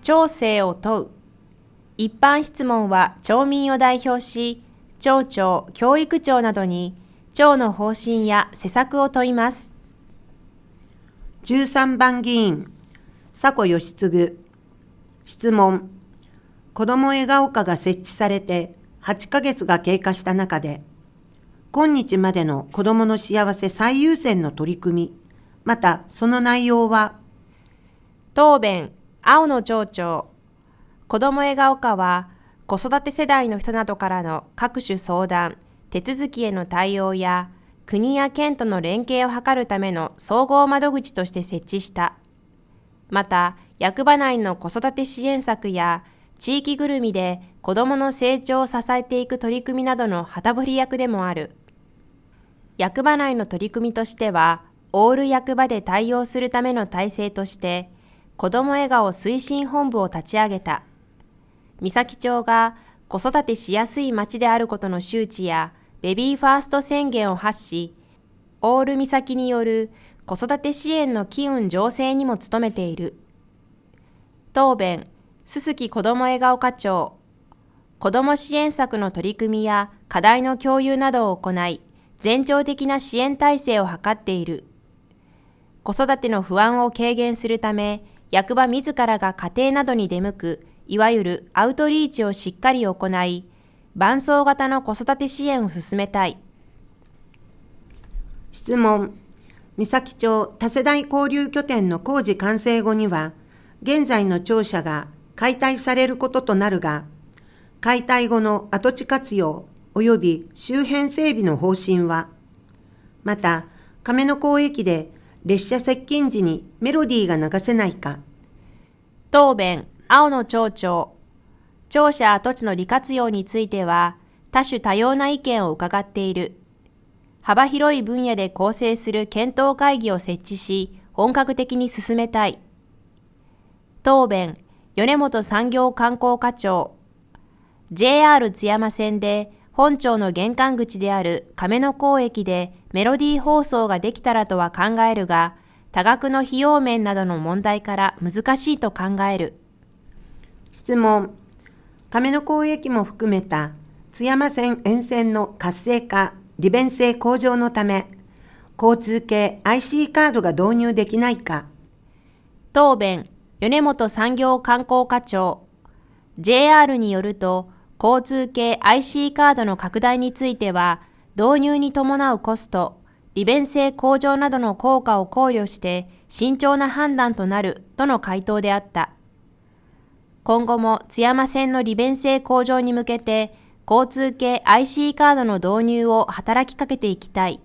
町政を問う。一般質問は町民を代表し、町長、教育長などに町の方針や施策を問います。 13番議員、迫義嗣。質問。子ども笑顔課が設置されて8ヶ月が経過した中で、今日までの子どもの幸せ最優先の取り組み、またその内容は。 答弁、青野町長。子ども笑顔課は、子育て世代の人などからの各種相談、手続きへの対応や、国や県との連携を図るための総合窓口として設置した。また、役場内の子育て支援策や、地域ぐるみで子どもの成長を支えていく取り組みなどの旗振り役でもある。役場内の取り組みとしては、オール役場で対応するための体制として、子ども笑顔推進本部を立ち上げた。三崎町が子育てしやすい町であることの周知や、ベビーファースト宣言を発し、オール三崎による子育て支援の機運醸成にも努めている。答弁、臼杵子ども笑顔課長。子ども支援策の取り組みや課題の共有などを行い、全庁的な支援体制を図っている。子育ての不安を軽減するため、役場自らが家庭などに出向く、いわゆるアウトリーチをしっかり行い、伴走型の子育て支援を進めたい。 質問。三崎町多世代交流拠点の工事完成後には、現在の庁舎が解体されることとなるが、解体後の跡地活用及び周辺整備の方針は、また亀の甲駅で列車接近時にメロディーが流せないか。 答弁、青野町長。庁舎跡地の利活用については、多種多様な意見を伺っている。幅広い分野で構成する検討会議を設置し、本格的に進めたい。答弁、米本産業観光課長。JR 津山線で本町の玄関口である亀の甲駅でメロディー放送ができたらとは考えるが、多額の費用面などの問題から難しいと考える。 質問。亀の甲駅も含めた津山線沿線の活性化、利便性向上のため、交通系 IC カードが導入できないか。 答弁、米本産業観光課長。JR によると、交通系 IC カードの拡大については、導入に伴うコスト、利便性向上などの効果を考慮して慎重な判断となるとの回答であった。今後も津山線の利便性向上に向けて、交通系 IC カードの導入を働きかけていきたい。